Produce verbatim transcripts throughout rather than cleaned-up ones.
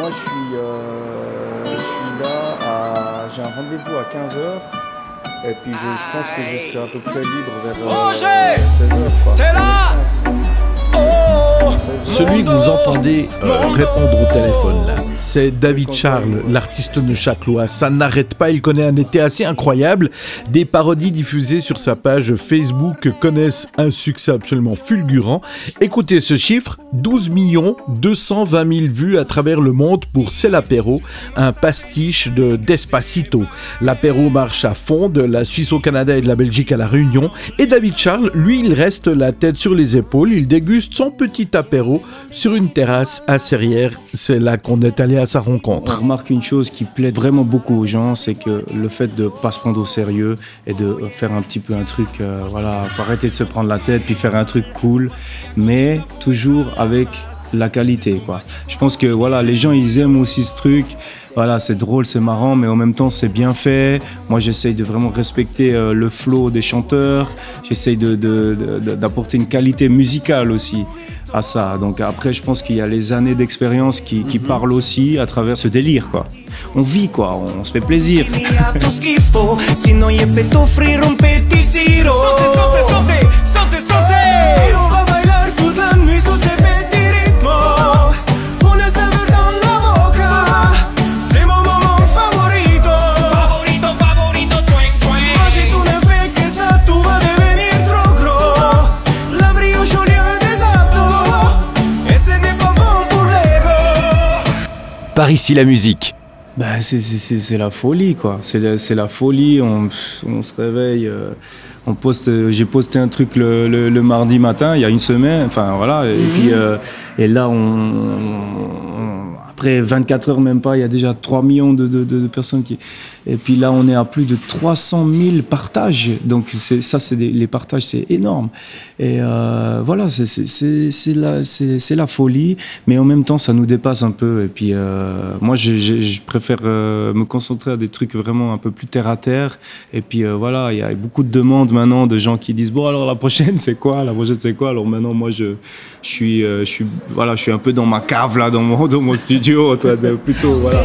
moi je suis, euh, je suis là, à, j'ai un rendez-vous à quinze heures. Et puis je, je pense que je serai à peu près libre vers euh, seize heures. Quoi. T'es là. Celui que vous entendez euh, répondre au téléphone là, c'est David Charles, l'artiste neuchâtelois. Ça n'arrête pas, il connaît un été assez incroyable. Des parodies diffusées sur sa page Facebook connaissent un succès absolument fulgurant. Écoutez ce chiffre, douze millions deux cent vingt mille vues à travers le monde pour C'est l'apéro, un pastiche de Despacito. L'apéro marche à fond, de la Suisse au Canada et de la Belgique à la Réunion. Et David Charles, lui, il reste la tête sur les épaules, il déguste son petit apéro sur une terrasse à Serrières. C'est là qu'on est allé à sa rencontre. On remarque une chose qui plaît vraiment beaucoup aux gens, c'est que le fait de ne pas se prendre au sérieux et de faire un petit peu un truc, euh, voilà, faut arrêter de se prendre la tête puis faire un truc cool, mais toujours avec la qualité, quoi. Je pense que voilà, les gens ils aiment aussi ce truc. Voilà, c'est drôle, c'est marrant, mais en même temps c'est bien fait. Moi j'essaye de vraiment respecter euh, le flow des chanteurs. J'essaye de, de, de, d'apporter une qualité musicale aussi à ça. Donc après je pense qu'il y a les années d'expérience qui, qui mm-hmm. parlent aussi à travers ce délire, quoi. On vit, quoi, on, on se fait plaisir. Par ici la musique. Bah, c'est, c'est, c'est la folie, quoi. C'est la, c'est la folie. On, on se réveille. Euh, on poste. J'ai posté un truc le, le, le mardi matin, il y a une semaine. Enfin voilà. Et mm-hmm. puis euh, et là, on, on, après vingt-quatre heures même pas, il y a déjà trois millions de, de, de, de personnes qui. Et puis là, on est à plus de trois cent mille partages. Donc c'est, ça, c'est des, les partages, c'est énorme. Et euh, voilà, c'est, c'est, c'est, c'est, la, c'est, c'est la folie, mais en même temps, ça nous dépasse un peu. Et puis euh, moi, je, je, je préfère euh, me concentrer à des trucs vraiment un peu plus terre à terre. Et puis euh, voilà, il y a beaucoup de demandes maintenant de gens qui disent bon alors la prochaine c'est quoi, la prochaine c'est quoi. Alors maintenant, moi, je, je suis, euh, je suis, voilà, je suis un peu dans ma cave là, dans mon, dans mon studio, en train de plutôt voilà.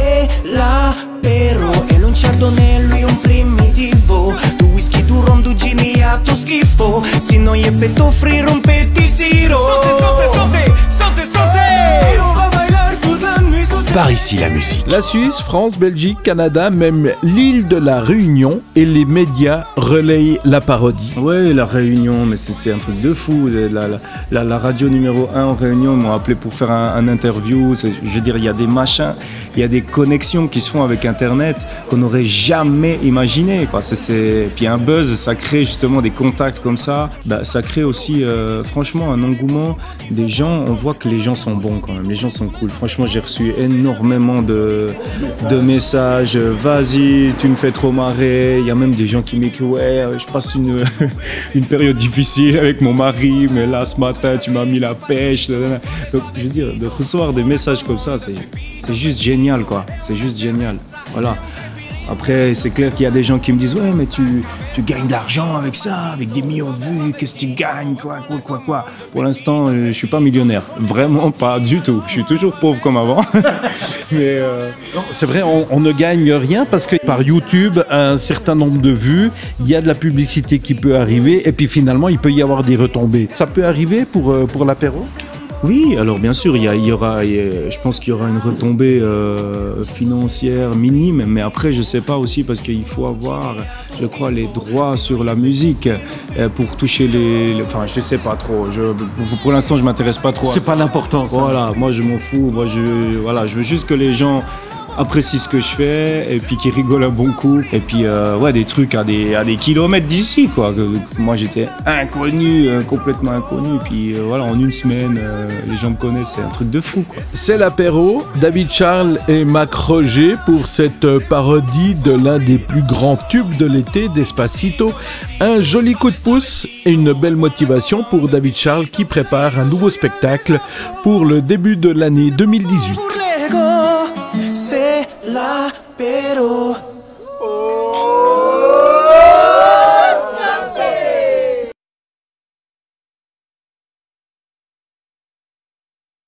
Però e non chardonnay lui un primitivo. Tu whisky, tu rum, tu gini, a tu schifo. Si noi e petto free rompetti siro. Sote, sote, sote, sote, sote. Io va bailar toute la nuit sur Par ici la musique. La Suisse, France, Belgique, Canada, même l'île de la Réunion et les médias relayent la parodie. Ouais, la Réunion, mais c'est, c'est un truc de fou. La, la, la, la radio numéro un en Réunion m'ont appelé pour faire un, un interview. C'est, je veux dire, il y a des machins, il y a des connexions qui se font avec Internet qu'on n'aurait jamais imaginé, quoi. C'est, c'est... Puis un buzz, ça crée justement des contacts comme ça. Bah, ça crée aussi, euh, franchement, un engouement des gens. On voit que les gens sont bons quand même. Les gens sont cool. Franchement, j'ai reçu énormément de, de messages. Vas-y, tu me fais trop marrer. Il y a même des gens qui m'écrivent ouais, je passe une, une période difficile avec mon mari, mais là, ce matin, tu m'as mis la pêche. Donc, je veux dire, de recevoir des messages comme ça, c'est, c'est juste génial, quoi. C'est juste génial. Voilà. Après, c'est clair qu'il y a des gens qui me disent ouais, mais tu, tu gagnes de l'argent avec ça, avec des millions de vues, qu'est-ce que tu gagnes, quoi, quoi, quoi, quoi. Pour l'instant, je ne suis pas millionnaire, vraiment pas du tout. Je suis toujours pauvre comme avant. mais euh... non, c'est vrai, on, on ne gagne rien parce que par YouTube, un certain nombre de vues, il y a de la publicité qui peut arriver et puis finalement, il peut y avoir des retombées. Ça peut arriver pour, pour l'apéro ? Oui, alors bien sûr, il y, a, il y aura, il y a, je pense qu'il y aura une retombée euh, financière minime, mais après, je sais pas aussi parce qu'il faut avoir, je crois, les droits sur la musique euh, pour toucher les, les, enfin, je sais pas trop. Je, pour, pour l'instant, je m'intéresse pas trop. C'est à ça. Pas l'important. Ça. Voilà, moi, je m'en fous. Moi, je, voilà, je veux juste que les gens apprécient ce que je fais et puis qu'ils rigolent un bon coup et puis euh, ouais des trucs à des à des kilomètres d'ici quoi. Que, que moi j'étais inconnu, euh, complètement inconnu et puis euh, voilà en une semaine euh, les gens me connaissent, c'est un truc de fou quoi. C'est l'apéro, David Charles et Mac Roger pour cette parodie de l'un des plus grands tubes de l'été, Despacito. Un joli coup de pouce et une belle motivation pour David Charles qui prépare un nouveau spectacle pour le début de l'année deux mille dix-huit. C'est l'apéro.